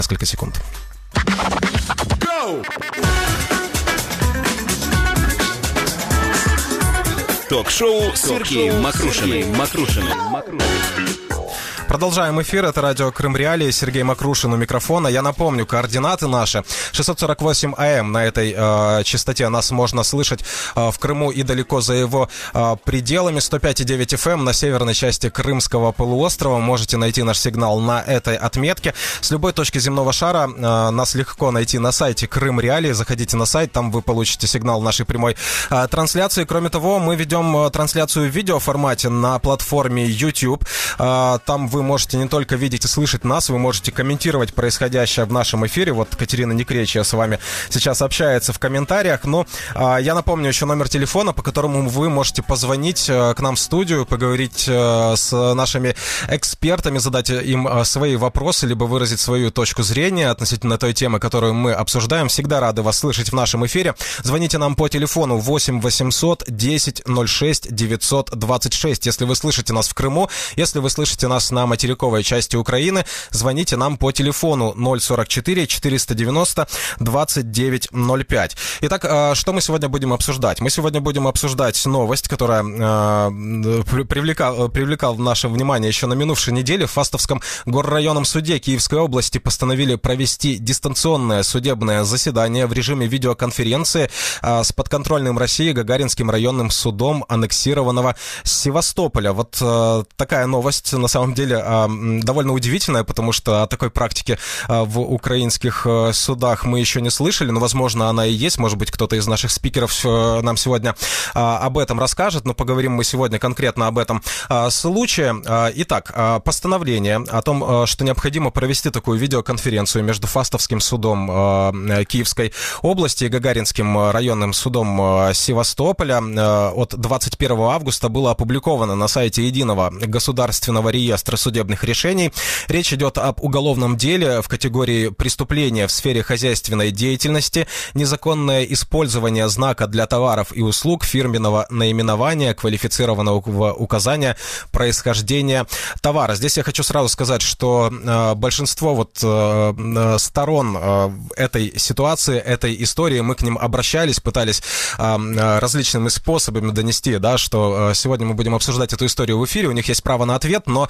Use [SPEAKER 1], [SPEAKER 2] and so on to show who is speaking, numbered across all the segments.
[SPEAKER 1] несколько секунд.
[SPEAKER 2] Ток-шоу с Сергеем Мокрушиным.
[SPEAKER 1] Продолжаем эфир. Это радио Крым Реалии. Сергей Мокрушин у микрофона. Я напомню, координаты наши. 648 АМ. На этой частоте нас можно слышать в Крыму и далеко за его пределами. 105,9 FM на северной части Крымского полуострова. Можете найти наш сигнал на этой отметке. С любой точки земного шара нас легко найти на сайте Крым Реалии. Заходите на сайт, там вы получите сигнал нашей прямой трансляции. Кроме того, мы ведем трансляцию в видеоформате на платформе YouTube. Там вы можете не только видеть и слышать нас, вы можете комментировать происходящее в нашем эфире. Вот Катерина Некречья с вами сейчас общается в комментариях. Но я напомню еще номер телефона, по которому вы можете позвонить к нам в студию, поговорить с нашими экспертами, задать им свои вопросы, либо выразить свою точку зрения относительно той темы, которую мы обсуждаем. Всегда рады вас слышать в нашем эфире. Звоните нам по телефону 8 800 10 06 926. Если вы слышите нас в Крыму, если вы слышите нас на материковой части Украины, звоните нам по телефону 044 490 2905. Итак, что мы сегодня будем обсуждать? Мы сегодня будем обсуждать новость, которая привлекала наше внимание еще на минувшей неделе. В Фастовском горрайонном суде Киевской области постановили провести дистанционное судебное заседание в режиме видеоконференции с подконтрольным России Гагаринским районным судом аннексированного Севастополя. Вот такая новость, на самом деле, довольно удивительная, потому что о такой практике в украинских судах мы еще не слышали, но, возможно, она и есть. Может быть, кто-то из наших спикеров нам сегодня об этом расскажет, но поговорим мы сегодня конкретно об этом случае. Итак, постановление о том, что необходимо провести такую видеоконференцию между Фастовским судом Киевской области и Гагаринским районным судом Севастополя от 21 августа было опубликовано на сайте Единого государственного реестра судебных решений. Речь идет об уголовном деле в категории преступления в сфере хозяйственной деятельности, незаконное использование знака для товаров и услуг, фирменного наименования, квалифицированного указания происхождения товара. Здесь я хочу сразу сказать, что большинство сторон этой ситуации, этой истории, мы к ним обращались, пытались различными способами донести, что сегодня мы будем обсуждать эту историю в эфире. У них есть право на ответ, но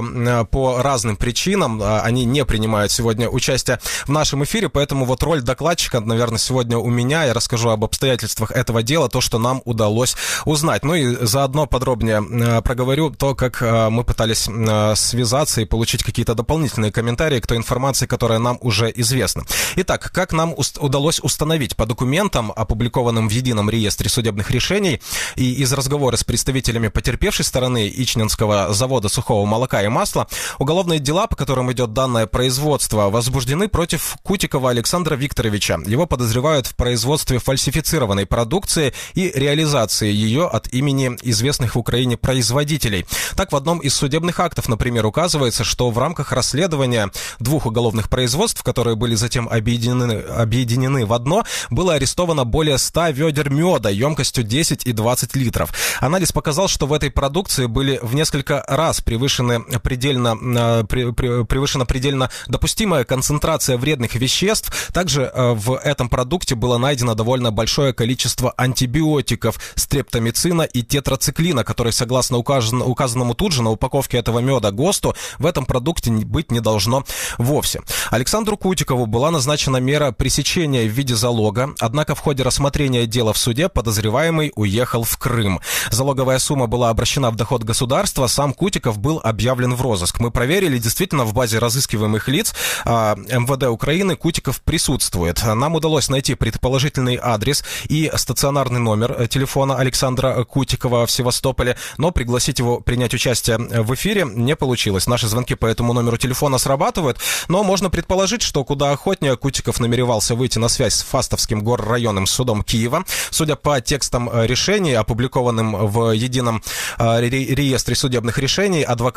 [SPEAKER 1] по разным причинам они не принимают сегодня участие в нашем эфире, поэтому вот роль докладчика, наверное, сегодня у меня. Я расскажу об обстоятельствах этого дела, то, что нам удалось узнать. Ну и заодно подробнее проговорю то, как мы пытались связаться и получить какие-то дополнительные комментарии к той информации, которая нам уже известна. Итак, как нам удалось установить по документам, опубликованным в Едином реестре судебных решений, и из разговора с представителями потерпевшей стороны Ичнинского завода сухого молока и масла, уголовные дела, по которым идет данное производство, возбуждены против Кутикова Александра Викторовича. Его подозревают в производстве фальсифицированной продукции и реализации ее от имени известных в Украине производителей. Так, в одном из судебных актов, например, указывается, что в рамках расследования двух уголовных производств, которые были затем объединены в одно, было арестовано более 100 ведер меда емкостью 10 и 20 литров. Анализ показал, что в этой продукции были в несколько раз превышена предельно допустимая концентрация вредных веществ. Также в этом продукте было найдено довольно большое количество антибиотиков стрептомицина и тетрациклина, которые, согласно указанному тут же на упаковке этого меда ГОСТу, в этом продукте быть не должно вовсе. Александру Кутикову была назначена мера пресечения в виде залога, однако в ходе рассмотрения дела в суде подозреваемый уехал в Крым. Залоговая сумма была обращена в доход государства, сам Кутиков был объявлен в розыск. Мы проверили, действительно, в базе разыскиваемых лиц МВД Украины Кутиков присутствует. Нам удалось найти предположительный адрес и стационарный номер телефона Александра Кутикова в Севастополе, но пригласить его принять участие в эфире не получилось. Наши звонки по этому номеру телефона срабатывают, но можно предположить, что куда охотнее Кутиков намеревался выйти на связь с Фастовским горрайонным судом Киева. Судя по текстам решений, опубликованным в Едином реестре судебных решений, адвокат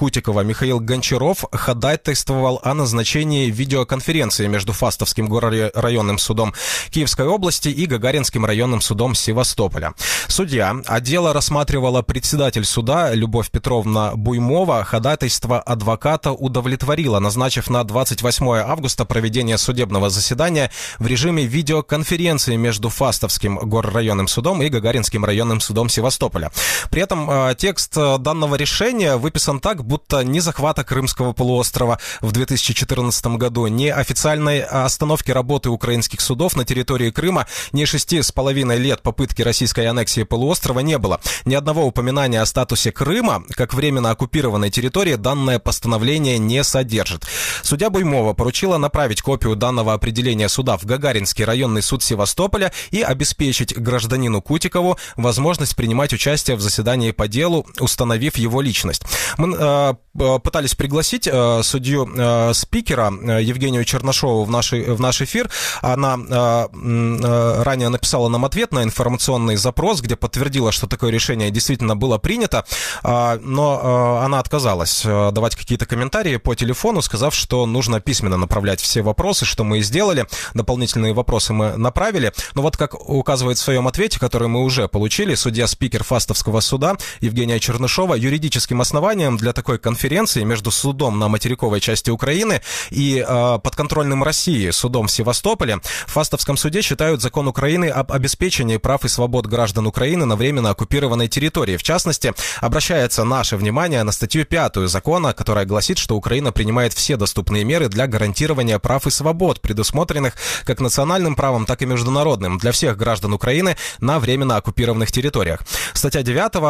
[SPEAKER 1] Кутикова Михаил Гончаров ходатайствовал о назначении видеоконференции между Фастовским горрайонным судом Киевской области и Гагаринским районным судом Севастополя. Судья, а дело рассматривала председатель суда Любовь Петровна Буймова, ходатайство адвоката удовлетворила, назначив на 28 августа проведение судебного заседания в режиме видеоконференции между Фастовским горрайонным судом и Гагаринским районным судом Севастополя. При этом текст данного решения выписан так, будто ни захвата Крымского полуострова в 2014 году, ни официальной остановки работы украинских судов на территории Крыма, ни 6,5 лет попытки российской аннексии полуострова не было. Ни одного упоминания о статусе Крыма как временно оккупированной территории данное постановление не содержит. Судья Буймова поручила направить копию данного определения суда в Гагаринский районный суд Севастополя и обеспечить гражданину Кутикову возможность принимать участие в заседании по делу, установив его личность. Мы пытались пригласить судью-спикера Евгению Чернышову в наш эфир. Она ранее написала нам ответ на информационный запрос, где подтвердила, что такое решение действительно было принято, но она отказалась давать какие-то комментарии по телефону, сказав, что нужно письменно направлять все вопросы, что мы и сделали. Дополнительные вопросы мы направили. Но вот как указывает в своем ответе, который мы уже получили, судья-спикер Фастовского суда Евгения Чернышова, юридическим основанием для такой конференции между судом на материковой части Украины и подконтрольным России судом в Севастополе в Фастовском суде считают закон Украины об обеспечении прав и свобод граждан Украины на временно оккупированной территории. В частности, обращается наше внимание на статью 5 закона, которая гласит, что Украина принимает все доступные меры для гарантирования прав и свобод, предусмотренных как национальным правом, так и международным, для всех граждан Украины на временно оккупированных территориях. Статья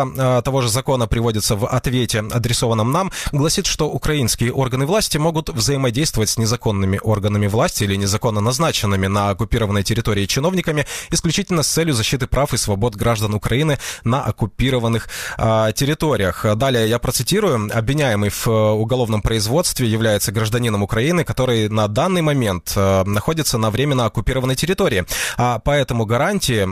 [SPEAKER 1] 9 того же закона приводится в ответе, адресованном нам, гласит, что украинские органы власти могут взаимодействовать с незаконными органами власти или незаконно назначенными на оккупированной территории чиновниками исключительно с целью защиты прав и свобод граждан Украины на оккупированных территориях. Далее я процитирую. Обвиняемый в уголовном производстве является гражданином Украины, который на данный момент находится на временно оккупированной территории. А поэтому гарантии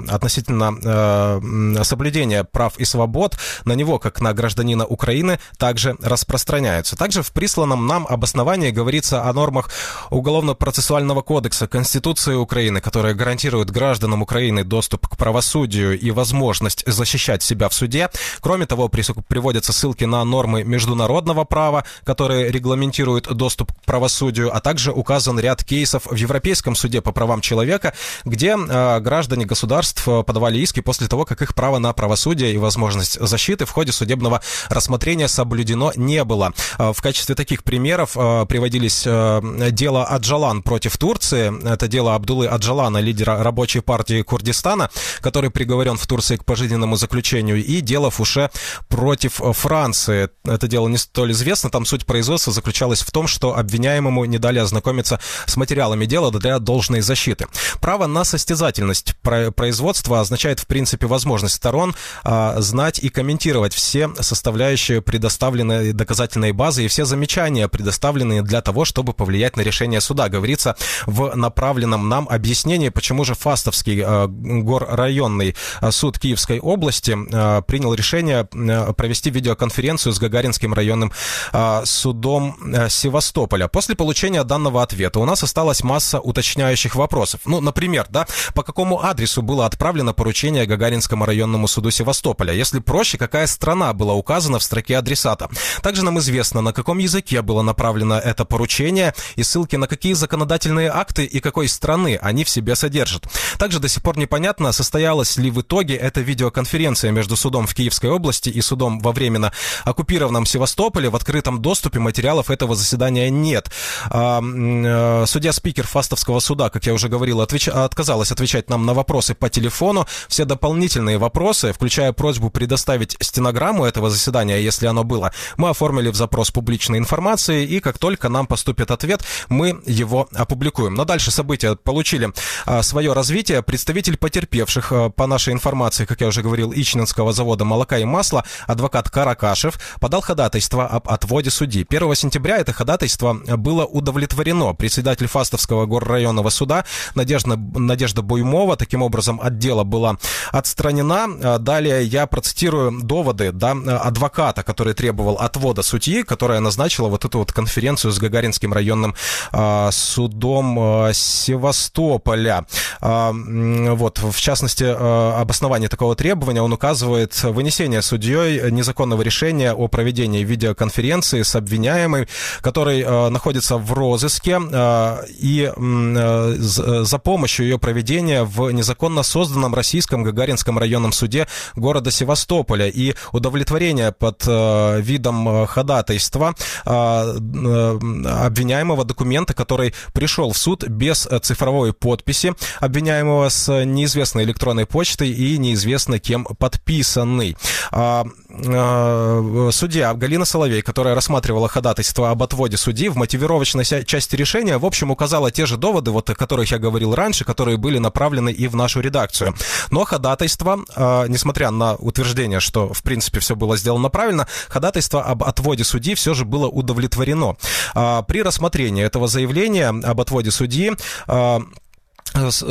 [SPEAKER 1] относительно соблюдения прав и свобод на него, как на гражданина Украины, также распространяются. Также в присланном нам обосновании говорится о нормах Уголовно-процессуального кодекса Конституции Украины, которые гарантируют гражданам Украины доступ к правосудию и возможность защищать себя в суде. Кроме того, приводятся ссылки на нормы международного права, которые регламентируют доступ к правосудию, а также указан ряд кейсов в Европейском суде по правам человека, где граждане государств подавали иски после того, как их право на правосудие и возможность защиты в ходе судебного рассмотрения соблюдено не было. В качестве таких примеров приводились дело Аджалан против Турции. Это дело Абдуллы Аджалана, лидера рабочей партии Курдистана, который приговорен в Турции к пожизненному заключению, и дело Фуше против Франции. Это дело не столь известно. Там суть производства заключалась в том, что обвиняемому не дали ознакомиться с материалами дела для должной защиты. Право на состязательность производства означает, в принципе, возможность сторон знать и комментировать все составляющие предоставленной доказательной базы и все замечания, предоставленные для того, чтобы повлиять на решение суда. Говорится в направленном нам объяснении, почему же Фастовский горрайонный суд Киевской области принял решение провести видеоконференцию с Гагаринским районным судом Севастополя. После получения данного ответа у нас осталась масса уточняющих вопросов. Ну, например, по какому адресу было отправлено поручение Гагаринскому районному суду Севастополя? Если проще, какая страна была указана в строке адресата? Также нам известно, на каком языке было направлено это поручение и ссылки на какие законодательные акты и какой страны они в себе содержат. Также до сих пор непонятно, состоялась ли в итоге эта видеоконференция между судом в Киевской области и судом во временно оккупированном Севастополе. В открытом доступе материалов этого заседания нет. Судья-спикер Фастовского суда, как я уже говорил, отказалась отвечать нам на вопросы по телефону. Все дополнительные вопросы, включая просьбу предоставить стенограмму этого заседания, если оно было, мы оформили в запрос публичной информации, и как только нам поступит ответ, мы его опубликуем. Но дальше события получили свое развитие. Представитель потерпевших, по нашей информации, как я уже говорил, Ичнинского завода молока и масла, адвокат Каракашев, подал ходатайство об отводе судьи. 1 сентября это ходатайство было удовлетворено. Председатель Фастовского горрайонного суда Надежда Буймова таким образом от дела была отстранена. Далее я процитирую доводы адвоката, который требовал отвода ухода судьи, которая назначила вот эту вот конференцию с Гагаринским районным судом Севастополя. Вот, в частности, обоснование такого требования он указывает вынесение судьей незаконного решения о проведении видеоконференции с обвиняемой, который находится в розыске, и за помощью ее проведения в незаконно созданном Российском Гагаринском районном суде города Севастополя и удовлетворение под видом ходатайства обвиняемого документа, который пришел в суд без цифровой подписи обвиняемого с неизвестной электронной почтой и неизвестно кем подписанный. Судья Галина Соловей, которая рассматривала ходатайство об отводе судьи, в мотивировочной части решения, в общем, указала те же доводы, вот о которых я говорил раньше, которые были направлены и в нашу редакцию. Но ходатайство, несмотря на утверждение, что, в принципе, все было сделано правильно, ходатайство об отводе судьи все же было удовлетворено. При рассмотрении этого заявления об отводе судьи суд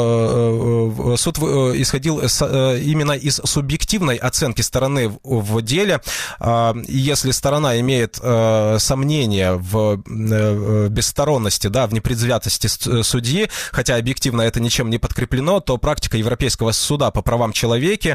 [SPEAKER 1] исходил именно из субъективной оценки стороны в деле. Если сторона имеет сомнения в бессторонности, да, в непредвзятости судьи, хотя объективно это ничем не подкреплено, то практика Европейского суда по правам человека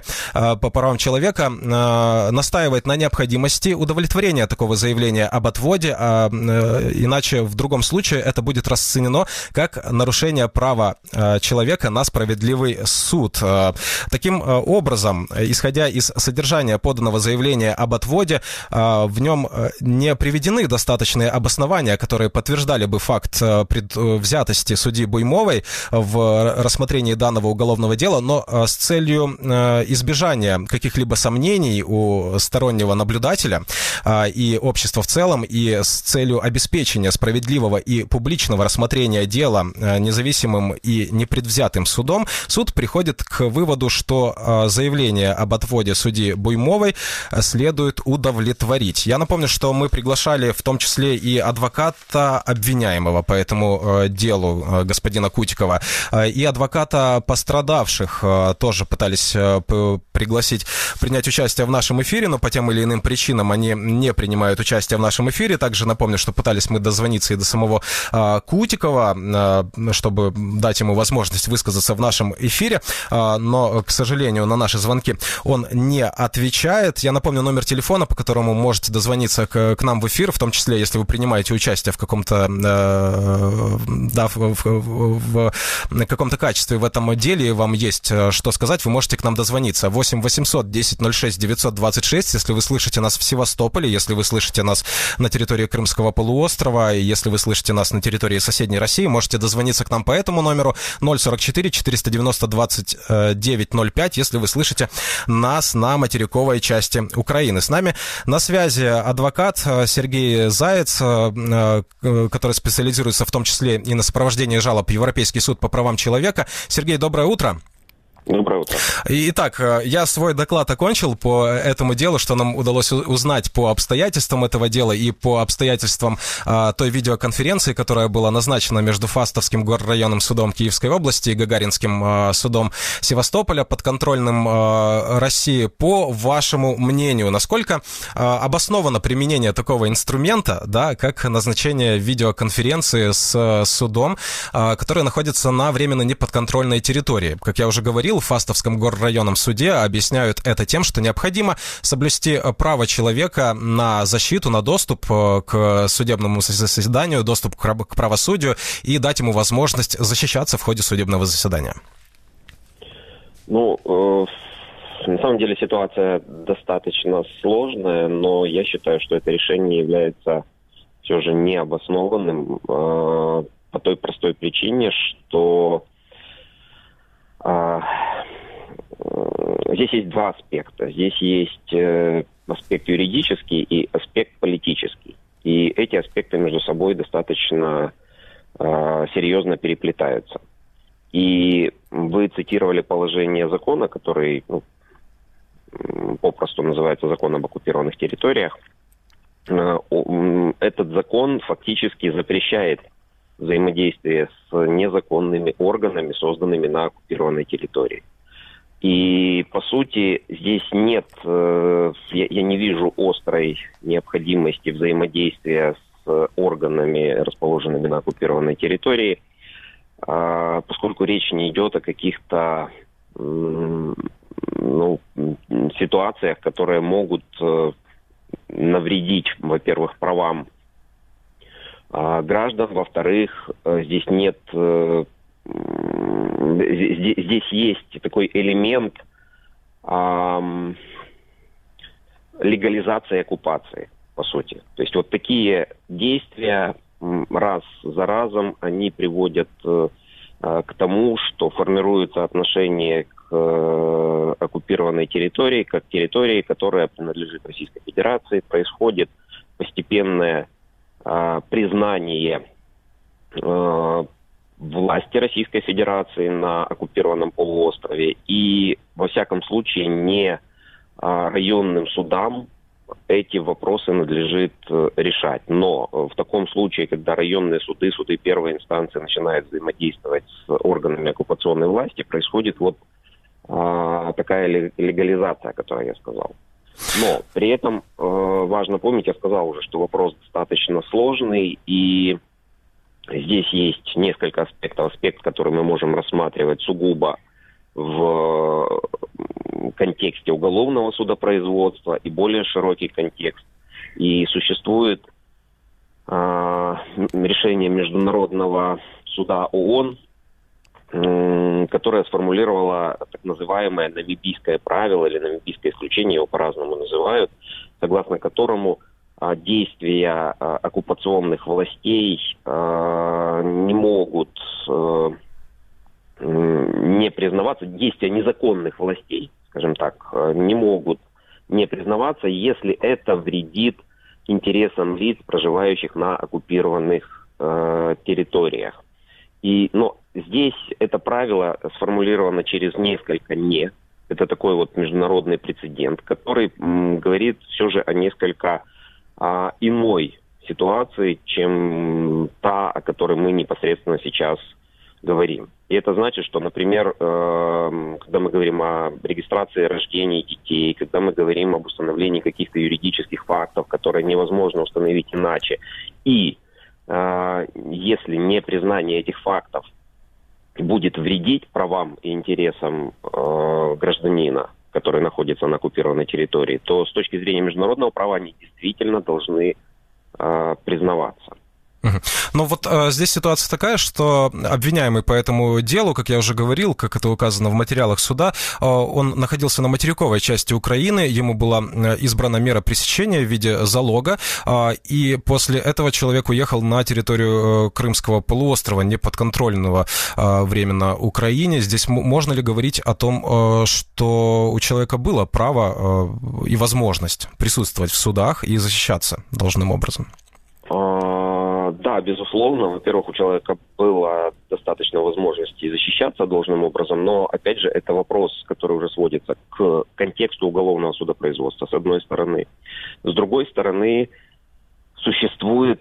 [SPEAKER 1] настаивает на необходимости удовлетворения такого заявления об отводе, иначе в другом случае это будет расценено как нарушение права человека на справедливый суд. Таким образом, исходя из содержания поданного заявления об отводе, в нем не приведены достаточные обоснования, которые подтверждали бы факт предвзятости судьи Буймовой в рассмотрении данного уголовного дела, но с целью избежания каких-либо сомнений у стороннего наблюдателя и общества в целом, и с целью обеспечения справедливого и публичного рассмотрения дела независимым и непредвзятым судом, суд приходит к выводу, что заявление об отводе судьи Буймовой следует удовлетворить. Я напомню, что мы приглашали в том числе и адвоката обвиняемого по этому делу, господина Кутикова, и адвоката пострадавших тоже пытались пригласить принять участие в нашем эфире, но по тем или иным причинам они не принимают участие в нашем эфире. Также напомню, что пытались мы дозвониться и до самого Кутикова, чтобы дать ему возможность высказаться в нашем эфире, но, к сожалению, на наши звонки он не отвечает. Я напомню номер телефона, по которому можете дозвониться к нам в эфир, в том числе, если вы принимаете участие в каком-то в каком-то качестве в этом деле, и вам есть что сказать, вы можете к нам дозвониться. 8 800 10 06 926, если вы слышите нас в Севастополе, если вы слышите нас на территории Крымского полуострова, и если вы слышите нас на территории соседней России, можете дозвониться к нам по этому номеру 044 490 2905, если вы слышите нас на материковой части Украины. С нами на связи адвокат Сергей Заяц, который специализируется в том числе и на сопровождении жалоб в Европейский суд по правам человека. Сергей, доброе утро.
[SPEAKER 3] Доброе утро.
[SPEAKER 1] Итак, я свой доклад окончил по этому делу, что нам удалось узнать по обстоятельствам этого дела и по обстоятельствам той видеоконференции, которая была назначена между Фастовским горрайонным судом Киевской области и Гагаринским судом Севастополя, подконтрольным России. По вашему мнению, насколько обосновано применение такого инструмента, да, как назначение видеоконференции с судом, который находится на временно неподконтрольной территории? Как я уже говорил, в Фастовском горрайонном суде объясняют это тем, что необходимо соблюсти право человека на защиту, на доступ к судебному заседанию, доступ к правосудию и дать ему возможность защищаться в ходе судебного заседания.
[SPEAKER 3] Ну, на самом деле ситуация достаточно сложная, но я считаю, что это решение является все же необоснованным по той простой причине, что здесь есть два аспекта. Здесь есть аспект юридический и аспект политический. И эти аспекты между собой достаточно серьезно переплетаются. И вы цитировали положение закона, который попросту называется закон об оккупированных территориях. Этот закон фактически запрещает взаимодействие с незаконными органами, созданными на оккупированной территории. И, по сути, здесь нет, я не вижу острой необходимости взаимодействия с органами, расположенными на оккупированной территории, поскольку речь не идет о каких-то ситуациях, которые могут навредить, во-первых, правам граждан, во-вторых, здесь нет... Здесь есть такой элемент легализации оккупации, по сути. То есть вот такие действия раз за разом, они приводят к тому, что формируется отношение к оккупированной территории, как территории, которая принадлежит Российской Федерации. Происходит постепенное признание власти Российской Федерации на оккупированном полуострове, и, во всяком случае, не районным судам эти вопросы надлежит решать. Но в таком случае, когда районные суды, суды первой инстанции начинают взаимодействовать с органами оккупационной власти, происходит вот такая легализация, о которой я сказал. Но при этом важно помнить, я сказал уже, что вопрос достаточно сложный, и здесь есть несколько аспектов. Аспект, который мы можем рассматривать сугубо в контексте уголовного судопроизводства, и более широкий контекст. И существует решение Международного суда ООН, которое сформулировало так называемое намибийское правило или намибийское исключение, его по-разному называют, согласно которому действия оккупационных властей не могут не признаваться, действия незаконных властей, скажем так, не могут не признаваться, если это вредит интересам лиц, проживающих на оккупированных территориях. Но здесь это правило сформулировано через несколько «не». Это такой вот международный прецедент, который говорит все же о несколько иной ситуации, чем та, о которой мы непосредственно сейчас говорим. И это значит, что, например, когда мы говорим о регистрации рождения детей, когда мы говорим об установлении каких-то юридических фактов, которые невозможно установить иначе, и если непризнание этих фактов будет вредить правам и интересам гражданина, который находится на оккупированной территории, то с точки зрения международного права они действительно должны признаваться.
[SPEAKER 1] Но вот здесь ситуация такая, что обвиняемый по этому делу, как я уже говорил, как это указано в материалах суда, он находился на материковой части Украины, ему была избрана мера пресечения в виде залога, и после этого человек уехал на территорию Крымского полуострова, неподконтрольного временно Украине. Здесь можно ли говорить о том, что у человека было право и возможность присутствовать в судах и защищаться должным образом?
[SPEAKER 3] Да, безусловно. Во-первых, у человека было достаточно возможностей защищаться должным образом, но, опять же, это вопрос, который уже сводится к контексту уголовного судопроизводства, с одной стороны. С другой стороны, существует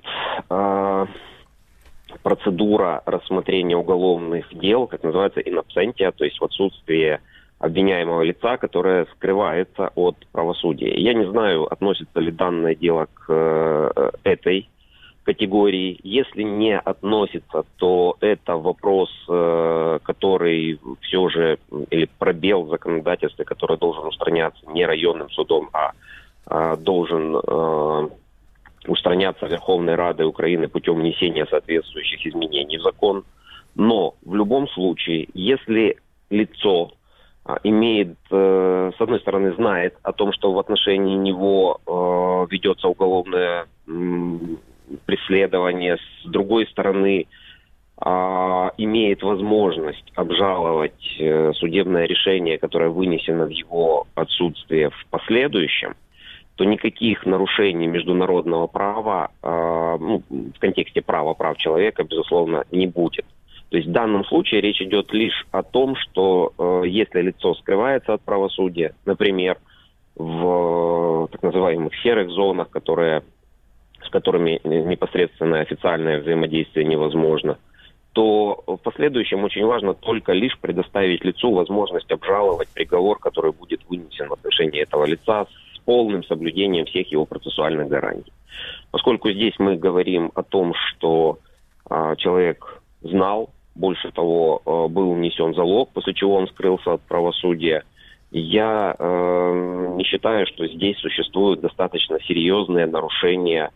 [SPEAKER 3] процедура рассмотрения уголовных дел, как называется, in absentia, то есть в отсутствие обвиняемого лица, которое скрывается от правосудия. Я не знаю, относится ли данное дело к этой категории. Если не относится, то это вопрос, который все же, или пробел в законодательстве, который должен устраняться не районным судом, а должен устраняться Верховной Радой Украины путем внесения соответствующих изменений в закон. Но в любом случае, если лицо имеет, с одной стороны, знает о том, что в отношении него ведется уголовное преследование, с другой стороны, имеет возможность обжаловать судебное решение, которое вынесено в его отсутствие в последующем, то никаких нарушений международного права, в контексте прав человека, безусловно, не будет. То есть в данном случае речь идет лишь о том, что если лицо скрывается от правосудия, например, в так называемых серых зонах, с которыми непосредственное официальное взаимодействие невозможно, то в последующем очень важно только лишь предоставить лицу возможность обжаловать приговор, который будет вынесен в отношении этого лица с полным соблюдением всех его процессуальных гарантий. Поскольку здесь мы говорим о том, что человек знал, больше того, был внесен залог, после чего он скрылся от правосудия, я не считаю, что здесь существуют достаточно серьезные нарушения,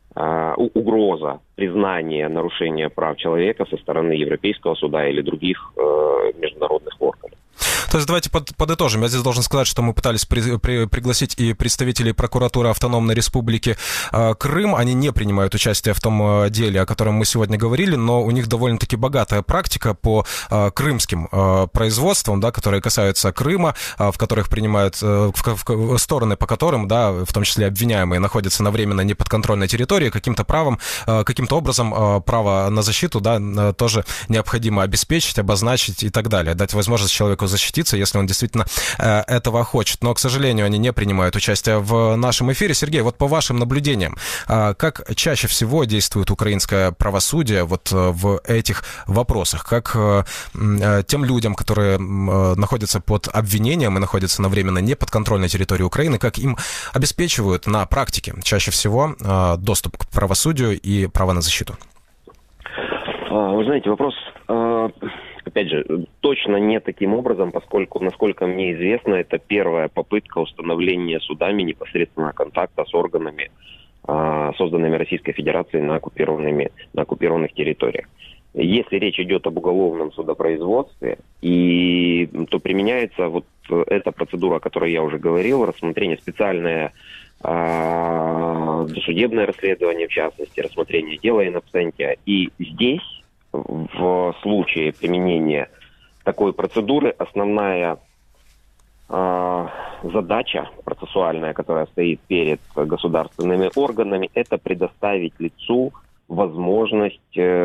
[SPEAKER 3] угроза признания нарушения прав человека со стороны Европейского суда или других международных органов.
[SPEAKER 1] То есть давайте подытожим. Я здесь должен сказать, что мы пытались пригласить и представителей прокуратуры Автономной Республики Крым. Они не принимают участие в том деле, о котором мы сегодня говорили, но у них довольно-таки богатая практика по крымским производствам, да, которые касаются Крыма, в которых принимают стороны, по которым, да, в том числе обвиняемые, находятся на временно неподконтрольной территории, каким-то образом право на защиту, да, тоже необходимо обеспечить, обозначить и так далее, дать возможность человеку защититься, если он действительно этого хочет. Но, к сожалению, они не принимают участие в нашем эфире. Сергей, вот по вашим наблюдениям, как чаще всего действует украинское правосудие вот в этих вопросах? Как тем людям, которые находятся под обвинением и находятся на временно неподконтрольной территории Украины, как им обеспечивают на практике чаще всего доступ к правосудию и право на защиту?
[SPEAKER 3] Вы знаете, вопрос... Опять же, точно не таким образом, поскольку, насколько мне известно, это первая попытка установления судами непосредственного контакта с органами, созданными Российской Федерацией на оккупированных территориях. Если речь идет об уголовном судопроизводстве, то применяется вот эта процедура, о которой я уже говорил, рассмотрение специальное досудебное расследование, в частности, рассмотрение дела in absentia. И здесь, в случае применения такой процедуры, основная задача процессуальная, которая стоит перед государственными органами, это предоставить лицу возможность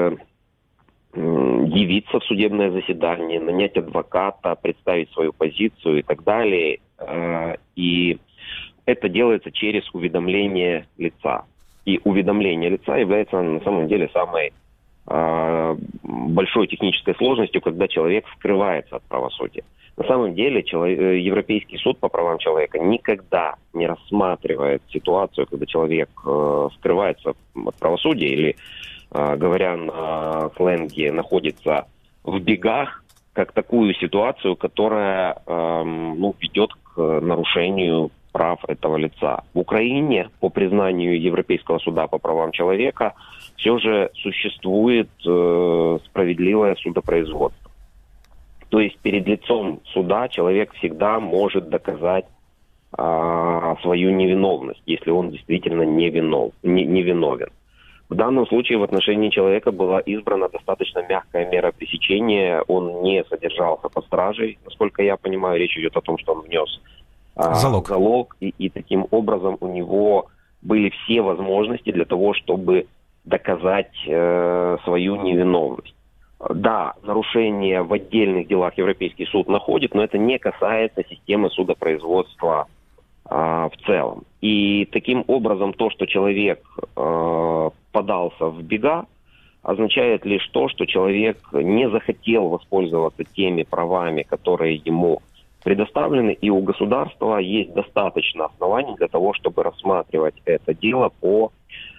[SPEAKER 3] явиться в судебное заседание, нанять адвоката, представить свою позицию и так далее. И это делается через уведомление лица. И уведомление лица является на самом деле самой большой технической сложностью, когда человек скрывается от правосудия. На самом деле Европейский суд по правам человека никогда не рассматривает ситуацию, когда человек скрывается от правосудия или, говоря на сленге, находится в бегах, как такую ситуацию, которая ведет к нарушению прав этого лица. В Украине, по признанию Европейского суда по правам человека, все же существует справедливое судопроизводство. То есть перед лицом суда человек всегда может доказать свою невиновность, если он действительно невиновен. В данном случае в отношении человека была избрана достаточно мягкая мера пресечения. Он не содержался под стражей. Насколько я понимаю, речь идет о том, что он внес залог, и таким образом у него были все возможности для того, чтобы доказать свою невиновность. Да, нарушения в отдельных делах Европейский суд находит, но это не касается системы судопроизводства в целом. И таким образом то, что человек подался в бега, означает лишь то, что человек не захотел воспользоваться теми правами, которые ему предоставлены, и у государства есть достаточно оснований для того, чтобы рассматривать это дело по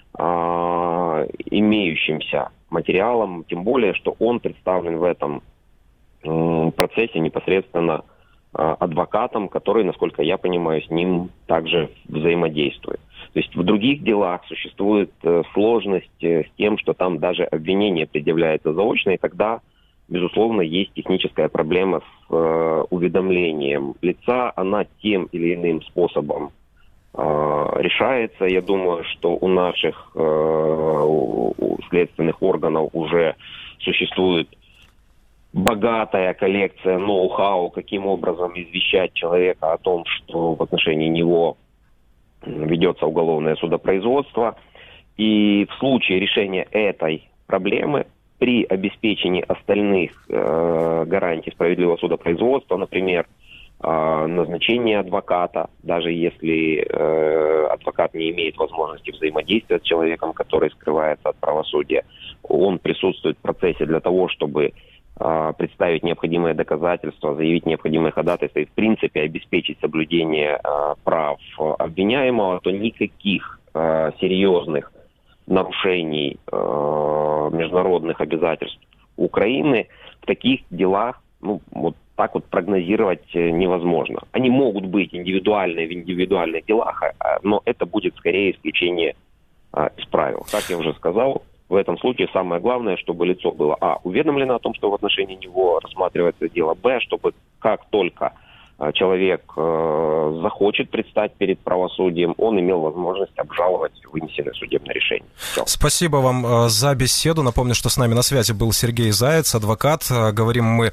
[SPEAKER 3] имеющимся материалам, тем более, что он представлен в этом процессе непосредственно адвокатом, который, насколько я понимаю, с ним также взаимодействует. То есть в других делах существует сложность с тем, что там даже обвинение предъявляется заочно, и тогда, безусловно, есть техническая проблема с уведомлением лица. Она тем или иным способом решается. Я думаю, что у наших у следственных органов уже существует богатая коллекция ноу-хау, каким образом извещать человека о том, что в отношении него ведется уголовное судопроизводство. И в случае решения этой проблемы при обеспечении остальных гарантий справедливого судопроизводства, например, назначение адвоката, даже если адвокат не имеет возможности взаимодействия с человеком, который скрывается от правосудия. Он присутствует в процессе для того, чтобы представить необходимые доказательства, заявить необходимые ходатайства и, в принципе, обеспечить соблюдение прав обвиняемого, то никаких серьезных нарушений международных обязательств Украины в таких делах, вот так вот прогнозировать невозможно. Они могут быть индивидуальные в индивидуальных делах, но это будет скорее исключение из правил. Как я уже сказал, в этом случае самое главное, чтобы лицо было уведомлено о том, что в отношении него рассматривается дело, чтобы как только человек захочет предстать перед правосудием, он имел возможность обжаловать вынесенное судебное решение. Все.
[SPEAKER 1] Спасибо вам за беседу. Напомню, что с нами на связи был Сергей Заяц, адвокат. Говорим мы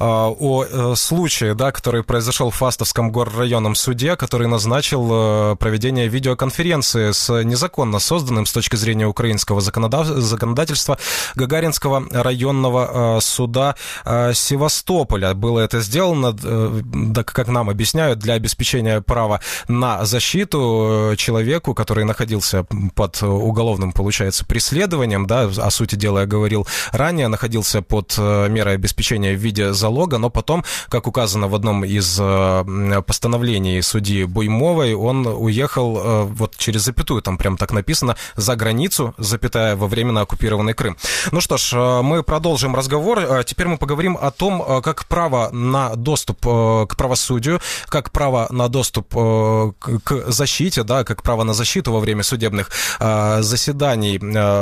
[SPEAKER 1] о случае, который произошел в Фастовском горрайонном суде, который назначил проведение видеоконференции с незаконно созданным с точки зрения украинского законодательства Гагаринского районного суда Севастополя. Было это сделано, как нам объясняют, для обеспечения права на защиту человеку, который находился под уголовным, получается, преследованием, о сути дела я говорил ранее, находился под мерой обеспечения в виде залога, но потом, как указано в одном из постановлений судьи Буймовой, он уехал вот через запятую, там прям так написано, за границу, запятая, во временно оккупированный Крым. Ну что ж, мы продолжим разговор. Теперь мы поговорим о том, как право на доступ к правосудию, как право на доступ к защите, как право на защиту во время судебных заседаний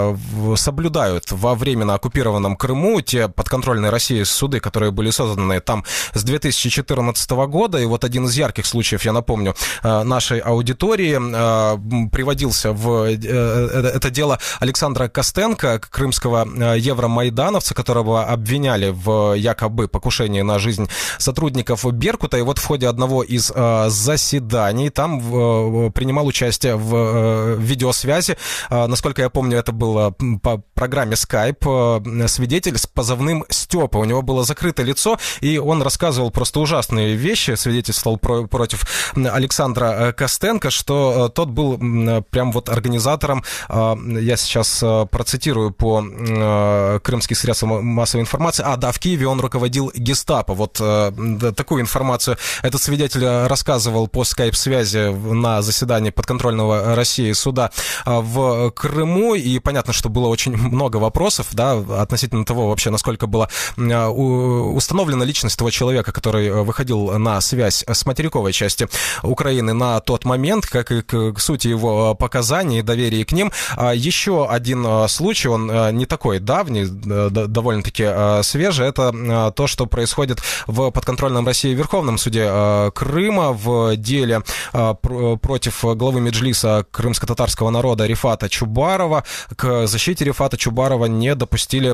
[SPEAKER 1] соблюдают во временно оккупированном Крыму те подконтрольные России суды, которые были созданы там с 2014 года. И вот один из ярких случаев, я напомню, нашей аудитории, приводился в это дело Александра Костенко, крымского евромайдановца, которого обвиняли в якобы покушении на жизнь сотрудников Беркута. И вот в ходе одного из заседаний там принимал участие в видеосвязи. Насколько я помню, это было по программе Skype. Свидетель с позывным Степа. У него было закрытое лицо, и он рассказывал просто ужасные вещи, свидетельствовал против Александра Костенко, что тот был прям вот организатором, я сейчас процитирую по крымским средствам массовой информации, в Киеве он руководил гестапо. Вот такую информацию этот свидетель рассказывал по скайп-связи на заседании подконтрольного России суда в Крыму, и понятно, что было очень много вопросов, относительно того вообще, насколько была установлена личность того человека, который выходил на связь с материковой части Украины на тот момент, как и к сути его показаний, доверия к ним. Еще один случай, он не такой давний, довольно-таки свежий, это то, что происходит в подконтрольном России Верховном суде Крыма в деле против главы Меджлиса крымско-татарского народа Рифата Чубарова. К защите Рифата Чубарова не допустили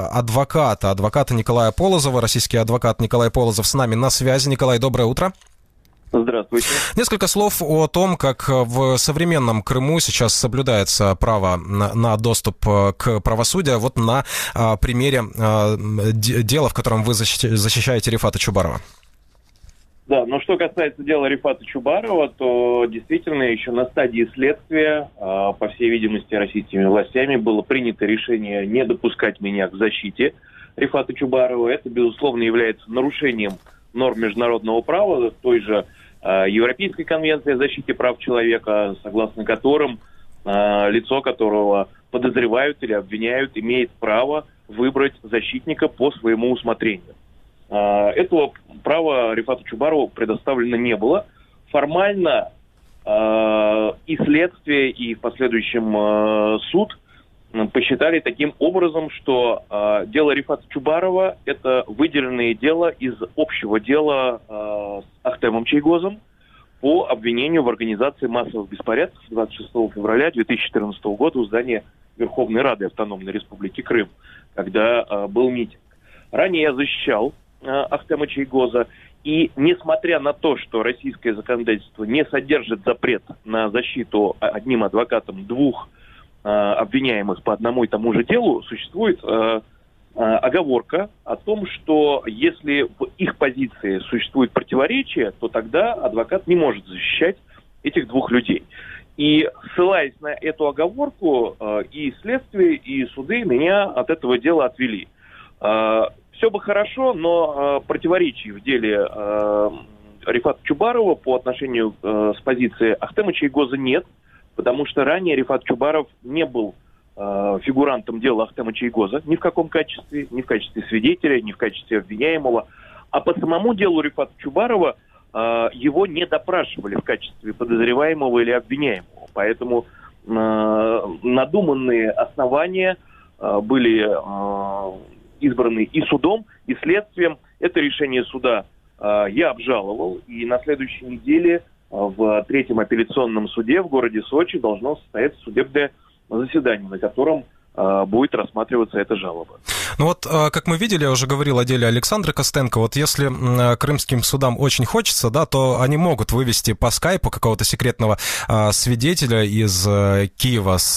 [SPEAKER 1] адвоката Николая Полозова. Российский адвокат Николай Полозов с нами на связи. Николай, доброе утро.
[SPEAKER 4] Здравствуйте.
[SPEAKER 1] Несколько слов о том, как в современном Крыму сейчас соблюдается право на доступ к правосудию, вот на примере дела, в котором вы защищаете Рифата Чубарова.
[SPEAKER 4] Да, но что касается дела Рифата Чубарова, то действительно еще на стадии следствия, по всей видимости, российскими властями было принято решение не допускать меня к защите Рифата Чубарова. Это, безусловно, является нарушением норм международного права, той же Европейской конвенции о защите прав человека, согласно которым лицо, которого подозревают или обвиняют, имеет право выбрать защитника по своему усмотрению. Этого права Рифату Чубарову предоставлено не было. Формально и следствие, и в последующем суд посчитали таким образом, что дело Рифата Чубарова – это выделенное дело из общего дела с Ахтемом Чайгозом по обвинению в организации массовых беспорядков 26 февраля 2014 года у здания Верховной Рады Автономной Республики Крым, когда был митинг. Ранее я защищал Ахтема Чайгоза, и несмотря на то, что российское законодательство не содержит запрет на защиту одним адвокатом двух обвиняемых по одному и тому же делу, существует оговорка о том, что если в их позиции существует противоречие, то тогда адвокат не может защищать этих двух людей. И ссылаясь на эту оговорку, и следствие, и суды меня от этого дела отвели. Все бы хорошо, но противоречий в деле Рифата Чубарова по отношению с позиции Ахтема Чийгоза нет, потому что ранее Рифат Чубаров не был фигурантом дела Ахтема Чийгоза ни в каком качестве, ни в качестве свидетеля, ни в качестве обвиняемого. А по самому делу Рифата Чубарова его не допрашивали в качестве подозреваемого или обвиняемого. Поэтому надуманные основания были избраны и судом, и следствием. Это решение суда я обжаловал, и на следующей неделе в Третьем апелляционном суде в городе Сочи должно состояться судебное заседание, на котором будет рассматриваться эта жалоба.
[SPEAKER 1] Ну вот, как мы видели, я уже говорил о деле Александра Костенко, вот если крымским судам очень хочется, да, то они могут вывести по скайпу какого-то секретного свидетеля из Киева с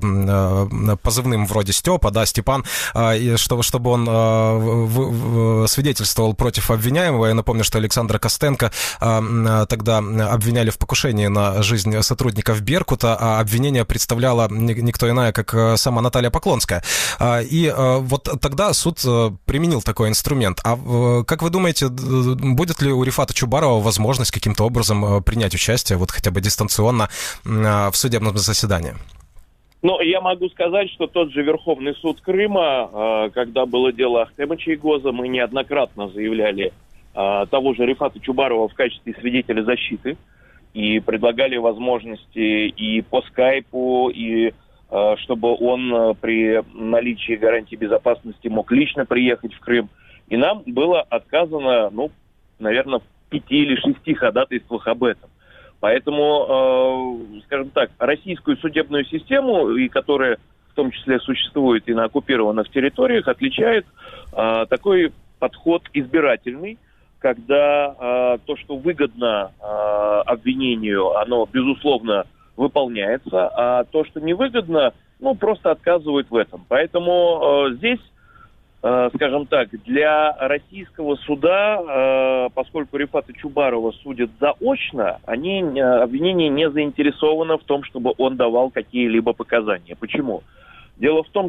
[SPEAKER 1] позывным вроде Степа, да, Степан, чтобы он свидетельствовал против обвиняемого. Я напомню, что Александра Костенко тогда обвиняли в покушении на жизнь сотрудников Беркута, а обвинение представляла никто иная, как сама Наталья Поклонская. И вот тогда суд применил такой инструмент. А как вы думаете, будет ли у Рифата Чубарова возможность каким-то образом принять участие, вот хотя бы дистанционно, в судебном заседании?
[SPEAKER 4] Ну, я могу сказать, что тот же Верховный суд Крыма, когда было дело Ахтема Чийгоза, мы неоднократно заявляли того же Рифата Чубарова в качестве свидетеля защиты и предлагали возможности и по скайпу, и чтобы он при наличии гарантии безопасности мог лично приехать в Крым. И нам было отказано, наверное, в 5 или 6 ходатайствах об этом. Поэтому, скажем так, российскую судебную систему, и которая в том числе существует и на оккупированных территориях, отличает такой подход избирательный, когда то, что выгодно обвинению, оно, безусловно, выполняется, а то, что невыгодно, просто отказывают в этом. Поэтому здесь, скажем так, для российского суда, поскольку Рифата Чубарова судят заочно, обвинение не заинтересовано в том, чтобы он давал какие-либо показания. Почему? Дело в том,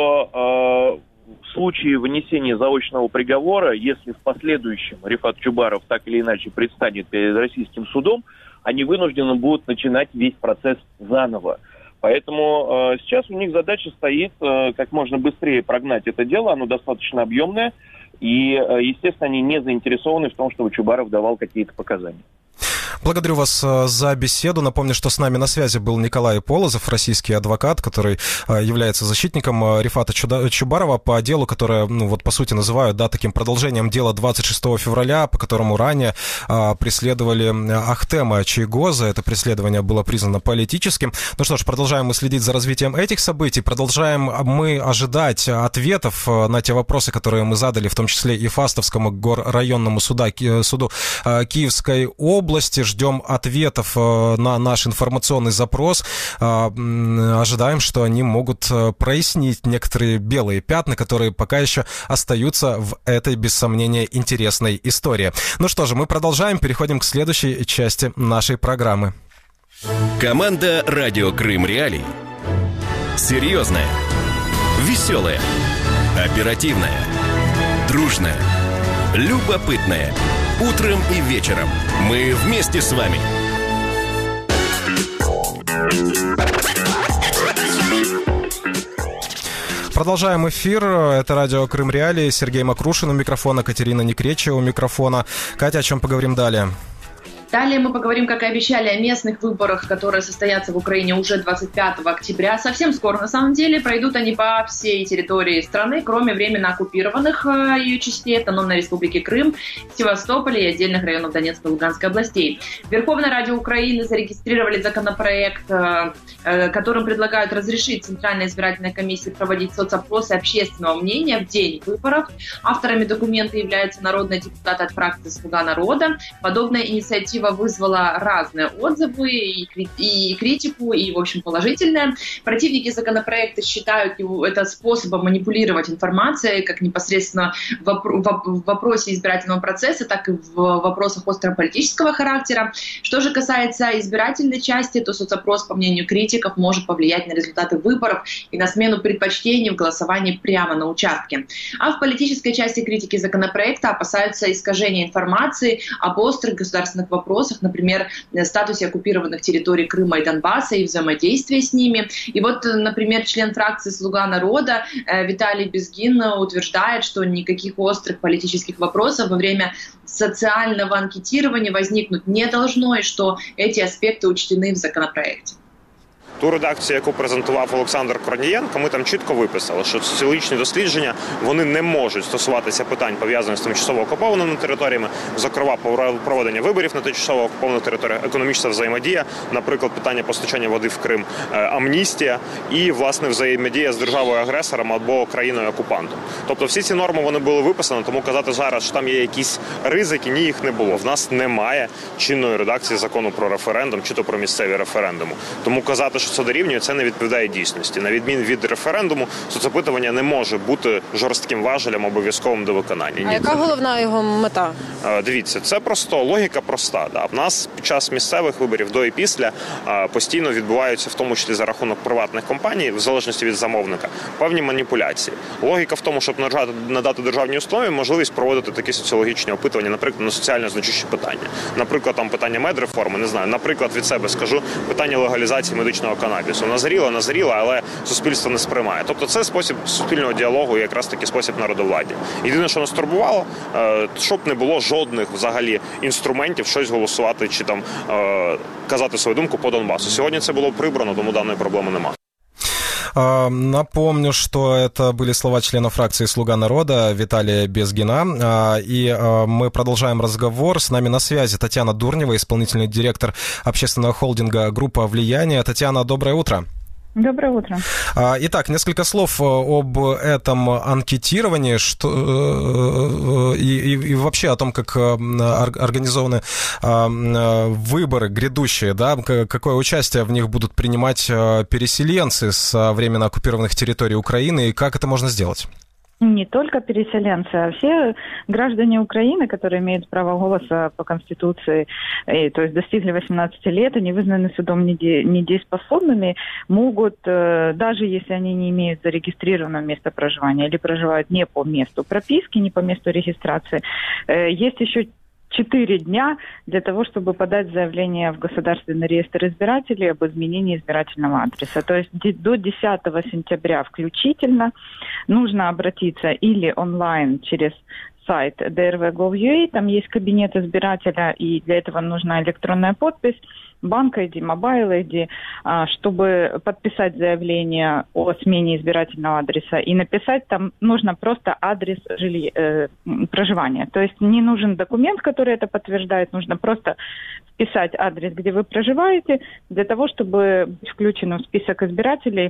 [SPEAKER 4] что в случае вынесения заочного приговора, если в последующем Рифат Чубаров так или иначе предстанет перед российским судом, они вынуждены будут начинать весь процесс заново. Поэтому сейчас у них задача стоит как можно быстрее прогнать это дело, оно достаточно объемное, и, естественно, они не заинтересованы в том, чтобы Чубаров давал какие-то показания.
[SPEAKER 1] Благодарю вас за беседу. Напомню, что с нами на связи был Николай Полозов, российский адвокат, который является защитником Рифата Чубарова по делу, которое, по сути, называют, таким продолжением дела 26 февраля, по которому ранее преследовали Ахтема Чийгоза. Это преследование было признано политическим. Ну что ж, продолжаем мы следить за развитием этих событий, продолжаем мы ожидать ответов на те вопросы, которые мы задали, в том числе и Фастовскому горрайонному суду Киевской области. Ждем ответов на наш информационный запрос. Ожидаем, что они могут прояснить некоторые белые пятна, которые пока еще остаются в этой, без сомнения, интересной истории. Ну что же, мы продолжаем, переходим к следующей части нашей программы.
[SPEAKER 2] Команда «Радио Крым Реалии». Серьезная, веселая, оперативная, дружная, любопытная. Утром и вечером мы вместе с вами.
[SPEAKER 1] Продолжаем эфир. Это радио Крым Реалии. Сергей Макрушин у микрофона, Катерина Некречева у микрофона. Катя, о чем поговорим далее?
[SPEAKER 5] Далее мы поговорим, как и обещали, о местных выборах, которые состоятся в Украине уже 25 октября. Совсем скоро, на самом деле. Пройдут они по всей территории страны, кроме временно оккупированных ее частей, Автономной Республики Крым, Севастополя и отдельных районов Донецкой и Луганской областей. Верховная Рада Украины зарегистрировали законопроект, которым предлагают разрешить Центральной избирательной комиссии проводить соцопросы общественного мнения в день выборов. Авторами документа являются народные депутаты от фракции «Слуга народа». Подобная инициатива инициатива вызвала разные отзывы и критику, и, в общем, положительные. Противники законопроекта считают это способом манипулировать информацией, как непосредственно в вопросе избирательного процесса, так и в вопросах остро-политического характера. Что же касается избирательной части, то соцопрос, по мнению критиков, может повлиять на результаты выборов и на смену предпочтений в голосовании прямо на участке. А в политической части критики законопроекта опасаются искажения информации об острых государственных вопросах, например, статусе оккупированных территорий Крыма и Донбасса и взаимодействии с ними. И вот, например, член фракции «Слуга народа» Виталий Безгин утверждает, что никаких острых политических вопросов во время социального анкетирования возникнуть не должно, и что эти аспекты учтены в законопроекте.
[SPEAKER 6] Ту редакцію, яку презентував Олександр Корнієнко, ми там чітко виписали, що соціологічні дослідження, вони не можуть стосуватися питань, пов'язаних з тимчасово окупованими територіями, зокрема, проведення виборів на тимчасово окупованих територіях, економічна взаємодія, наприклад, питання постачання води в Крим, амністія і, власне, взаємодія з державою-агресором або країною-окупантом. Тобто всі ці норми, вони були виписані, тому казати зараз, що там є якісь ризики, ні, їх не було. В нас немає чинної редакції закону про референдум, чи то про місцеві референдуми. Тому казати, що це дорівнює, це не відповідає дійсності. На відміну від референдуму, соцопитування не може бути жорстким важелем обов'язковим до виконання.
[SPEAKER 7] А яка головна його мета?
[SPEAKER 6] Дивіться, це просто логіка проста. Да? В нас під час місцевих виборів до і після постійно відбуваються, в тому числі за рахунок приватних компаній, в залежності від замовника, певні маніпуляції. Логіка в тому, щоб надати державній установі можливість проводити такі соціологічні опитування, наприклад, на соціально значущі питання. Наприклад, там питання медреформи, не знаю, наприклад, від себе скажу, питання легалізації медичного канабісу. Назріло, але суспільство не сприймає. Тобто це спосіб суспільного діалогу і якраз таки спосіб народовладдя. Єдине, що нас турбувало, щоб не було жодних взагалі інструментів щось голосувати чи там казати свою думку по Донбасу. Сьогодні це було прибрано, тому даної проблеми немає.
[SPEAKER 1] Напомню, что это были слова члена фракции «Слуга народа» Виталия Безгина. И мы продолжаем разговор. С нами на связи Татьяна Дурнева, исполнительный директор общественного холдинга «Группа влияния». Татьяна, доброе утро.
[SPEAKER 8] Доброе утро.
[SPEAKER 1] Итак, несколько слов об этом анкетировании и вообще о том, как организованы выборы грядущие, да, какое участие в них будут принимать переселенцы с временно оккупированных территорий Украины и как это можно сделать?
[SPEAKER 8] Не только переселенцы, а все граждане Украины, которые имеют право голоса по Конституции, то есть достигли 18 лет, они вызнаны судом недееспособными, могут, даже если они не имеют зарегистрированного места проживания или проживают не по месту прописки, не по месту регистрации, есть еще 4 дня для того, чтобы подать заявление в Государственный реестр избирателей об изменении избирательного адреса. То есть до 10 сентября включительно нужно обратиться или онлайн через сайт drv.gov.ua, там есть кабинет избирателя, и для этого нужна электронная подпись, банк ID, мобайл ID, чтобы подписать заявление о смене избирательного адреса и написать там нужно просто адрес проживания. То есть не нужен документ, который это подтверждает, нужно просто вписать адрес, где вы проживаете, для того, чтобы быть включенным в список избирателей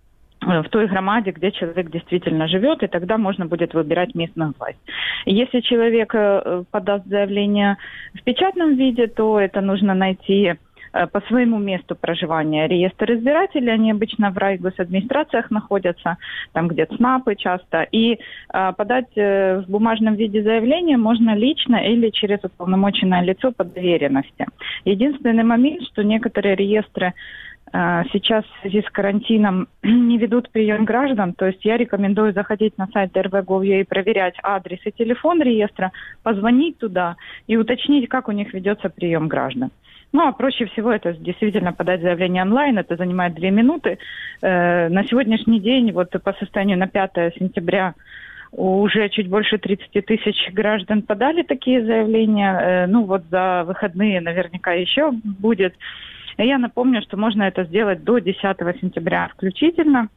[SPEAKER 8] в той громаде, где человек действительно живет, и тогда можно будет выбирать местную власть. Если человек подаст заявление в печатном виде, то это нужно найти по своему месту проживания реестр избирателей, они обычно в райгосадминистрациях находятся, там где ЦНАПы часто, и подать в бумажном виде заявление можно лично или через уполномоченное лицо по доверенности. Единственный момент, что некоторые реестры сейчас в связи с карантином не ведут прием граждан, то есть я рекомендую заходить на сайт drv.gov.ua и проверять адрес и телефон реестра, позвонить туда и уточнить, как у них ведется прием граждан. Ну, а проще всего это действительно подать заявление онлайн, это занимает 2 минуты. На сегодняшний день, вот по состоянию на 5 сентября, уже чуть больше 30 тысяч граждан подали такие заявления. Ну, вот за выходные наверняка еще будет. Я напомню, что можно это сделать до 10 сентября включительно.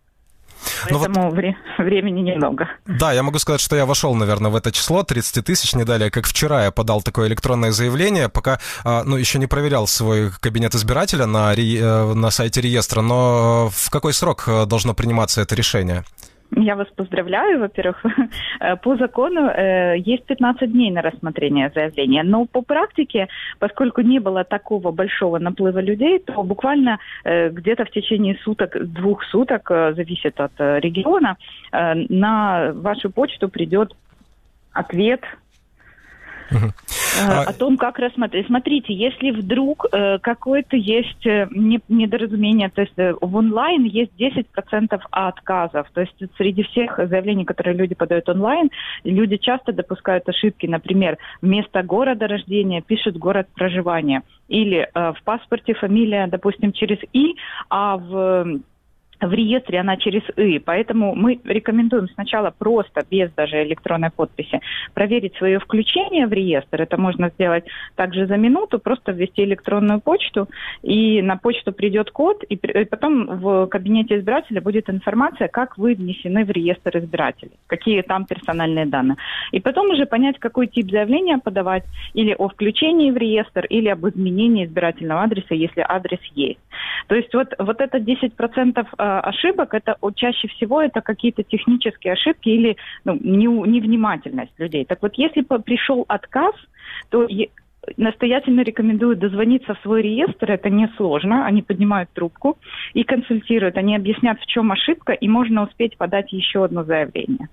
[SPEAKER 8] Поэтому времени немного.
[SPEAKER 1] Да, я могу сказать, что я вошел, наверное, в это число, 30 тысяч, не далее, как вчера я подал такое электронное заявление, пока, еще не проверял свой кабинет избирателя на сайте реестра, но в какой срок должно приниматься это решение?
[SPEAKER 8] Я вас поздравляю, во-первых. По закону есть 15 дней на рассмотрение заявления, но по практике, поскольку не было такого большого наплыва людей, то буквально где-то в течение суток, 2 суток, зависит от региона, на вашу почту придет ответ о том, как рассмотреть. Смотрите, если вдруг какое-то есть недоразумение, то есть в онлайн есть 10% отказов. То есть среди всех заявлений, которые люди подают онлайн, люди часто допускают ошибки. Например, вместо города рождения пишут город проживания. Или в паспорте фамилия, допустим, через «и», а в реестре она через «и». Поэтому мы рекомендуем сначала просто, без даже электронной подписи, проверить свое включение в реестр. Это можно сделать также за минуту, просто ввести электронную почту, и на почту придет код, и потом в кабинете избирателя будет информация, как вы внесены в реестр избирателей, какие там персональные данные. И потом уже понять, какой тип заявления подавать, или о включении в реестр, или об изменении избирательного адреса, если адрес есть. То есть вот это 10% ошибок, это чаще всего это какие-то технические ошибки или невнимательность людей. Так вот, если пришел отказ, то настоятельно рекомендую дозвониться в свой реестр, это несложно, они поднимают трубку и консультируют, они объяснят, в чем ошибка, и можно успеть подать еще одно заявление.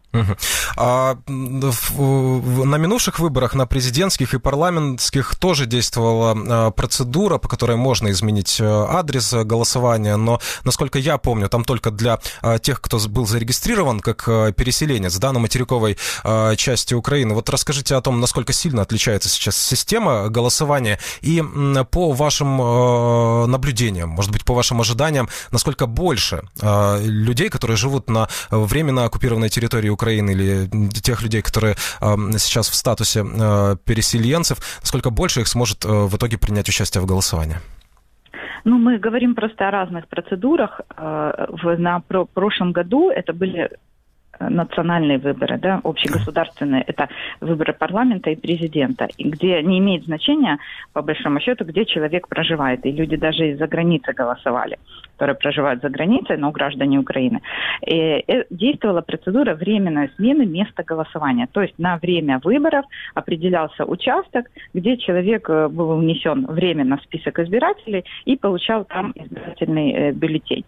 [SPEAKER 1] На минувших выборах, на президентских и парламентских, тоже действовала процедура, по которой можно изменить адрес голосования, но, насколько я помню, там только для тех, кто был зарегистрирован как переселенец, да, на материковой части Украины. Вот расскажите о том, насколько сильно отличается сейчас система голосования, и по вашим наблюдениям, может быть, по вашим ожиданиям, насколько больше людей, которые живут на временно оккупированной территории Украины, или тех людей, которые сейчас в статусе переселенцев, насколько больше их сможет в итоге принять участие в голосовании?
[SPEAKER 8] Мы говорим просто о разных процедурах. На прошлом году это были национальные выборы, да, общегосударственные, это выборы парламента и президента, где не имеет значения, по большому счету, где человек проживает. И люди даже из-за границы голосовали, которые проживают за границей, но граждане Украины. И действовала процедура временной смены места голосования. То есть на время выборов определялся участок, где человек был внесен временно в список избирателей и получал там избирательный бюллетень.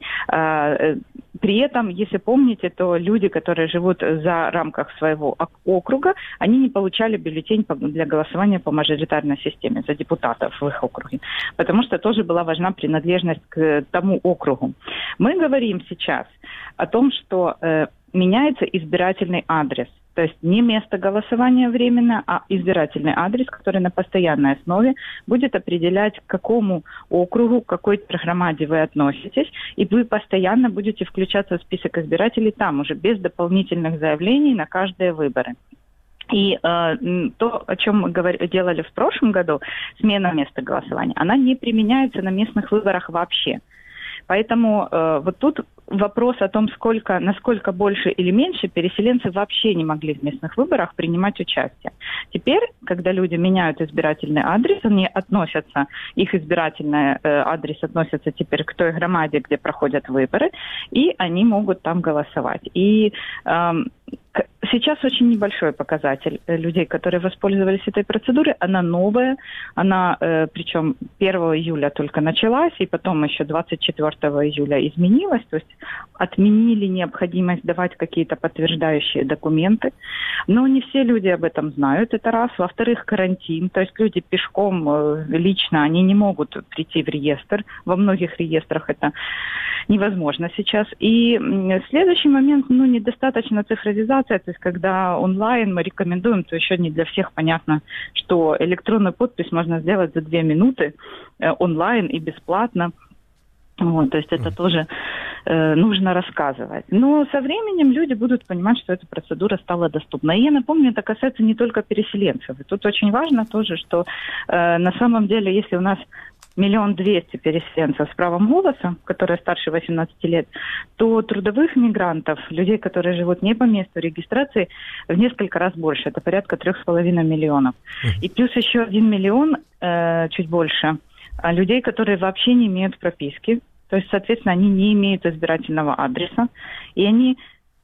[SPEAKER 8] При этом, если помните, то люди, которые живут за рамках своего округа, они не получали бюллетень для голосования по мажоритарной системе за депутатов в их округе, потому что тоже была важна принадлежность к тому округу. Мы говорим сейчас о том, что меняется избирательный адрес. То есть не место голосования временно, а избирательный адрес, который на постоянной основе будет определять, к какому округу, к какой программаде вы относитесь, и вы постоянно будете включаться в список избирателей там уже, без дополнительных заявлений на каждые выборы. И то, о чем мы делали в прошлом году, смена места голосования, она не применяется на местных выборах вообще. Поэтому вот тут вопрос о том, насколько больше или меньше, переселенцы вообще не могли в местных выборах принимать участие. Теперь, когда люди меняют избирательный адрес, их избирательный адрес относится теперь к той громаде, где проходят выборы, и они могут там голосовать. И сейчас очень небольшой показатель людей, которые воспользовались этой процедурой. Она новая, причем 1 июля только началась, и потом еще 24 июля изменилась, то есть отменили необходимость давать какие-то подтверждающие документы. Но не все люди об этом знают, это раз. Во-вторых, карантин, то есть люди пешком лично, они не могут прийти в реестр. Во многих реестрах это невозможно сейчас. И следующий момент, недостаточно цифровизация, то есть когда онлайн мы рекомендуем, то еще не для всех понятно, что электронную подпись можно сделать за 2 минуты онлайн и бесплатно. То есть это тоже нужно рассказывать. Но со временем люди будут понимать, что эта процедура стала доступна. И я напомню, это касается не только переселенцев. И тут очень важно тоже, что на самом деле, если у нас 1 200 000 переселенцев с правом голоса, которые старше 18 лет, то трудовых мигрантов, людей, которые живут не по месту регистрации, в несколько раз больше. Это порядка 3,5 миллионов. И плюс еще 1 миллион, чуть больше, людей, которые вообще не имеют прописки. То есть, соответственно, они не имеют избирательного адреса. И они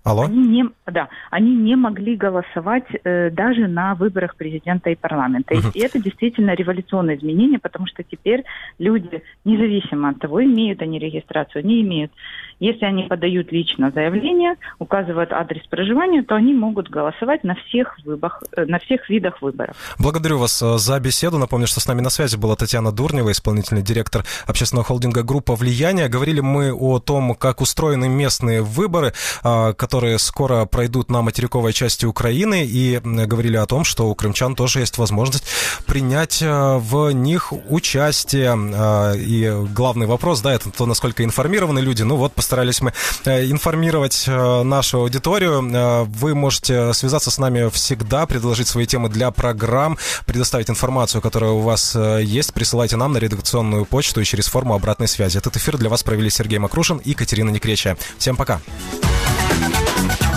[SPEAKER 1] Алло?
[SPEAKER 8] Они не могли голосовать даже на выборах президента и парламента. И это действительно революционное изменение, потому что теперь люди, независимо от того, имеют они регистрацию, не имеют, если они подают лично заявление, указывают адрес проживания, то они могут голосовать на всех видах выборов.
[SPEAKER 1] Благодарю вас за беседу. Напомню, что с нами на связи была Татьяна Дурнева, исполнительный директор общественного холдинга «Группа влияния». Говорили мы о том, как устроены местные выборы, которые скоро пройдут на материковой части Украины, и говорили о том, что у крымчан тоже есть возможность принять в них участие. И главный вопрос, это то, насколько информированы люди. Постарались мы информировать нашу аудиторию. Вы можете связаться с нами всегда, предложить свои темы для программ, предоставить информацию, которая у вас есть. Присылайте нам на редакционную почту и через форму обратной связи. Этот эфир для вас провели Сергей Макрушин и Катерина Некречия. Всем пока!